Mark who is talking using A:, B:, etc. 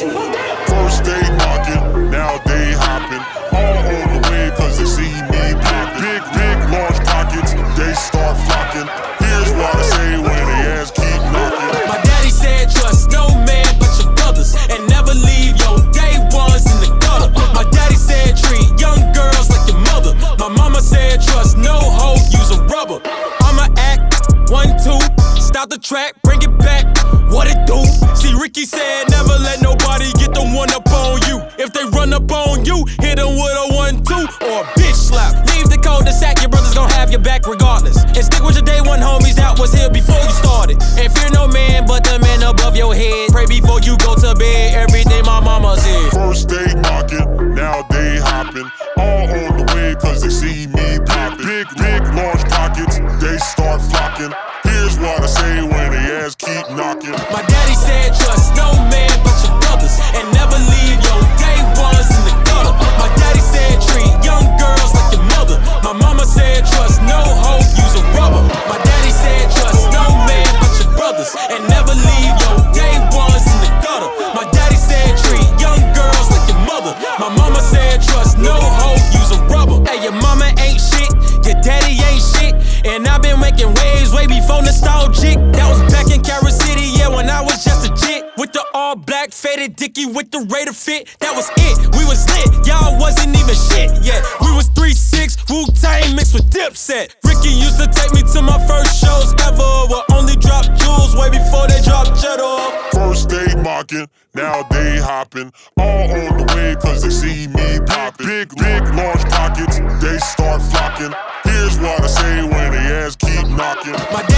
A: First they knocking, now they hopping. All on the way cause they see me popping. Big, large pockets, they start flocking. Here's what I say when they ass keep knocking.
B: My daddy said trust no man but your brothers, and never leave your day ones in the gutter. My daddy said treat young girls like your mother. My mama said trust no hoe, use a rubber. I'ma act 1, 2, stop the track, bring it back. What it do? See, Ricky said never let nobody get the one up on you. If they run up on you, hit them with a 1, 2 or a bitch slap. Leave the cul-de-sac, your brother's gon' have your back regardless. And stick with your day one homies that was here before you started. And fear no man but the man above your head. Pray before you go to bed, everything my mama said.
A: First they knocking, now they hopping. All on the way cause they see me popping. Big, large pockets, they start flocking. Here's what I say when they ass keep knocking.
B: My daddy said trust no man but your brothers, and never leave your day ones in the gutter. My daddy said treat young girls like your mother. My mama said trust no hoe, use a rubber. My daddy said trust no man but your brothers, and never leave your day ones in the gutter. My daddy said treat young girls like your mother. My mama said trust no hoe, use a rubber. Hey, your mama ain't shit, your daddy ain't shit, and I've been making waves way before nostalgic. That was back in Carol City, yeah, when I was just a jit. With the all black faded Dickie with the Raider fit, that was it. We was lit, y'all wasn't even shit yet. We was 3-6, Wu-Tang mixed with Dipset. Ricky used to take me to my first shows ever, where only dropped jewels way before they dropped cheddar.
A: First they mocking, now they hopping. All on the way cause they see me popping. Big, large pockets, they start flocking. Here's what I say when they ass keep knocking.
B: My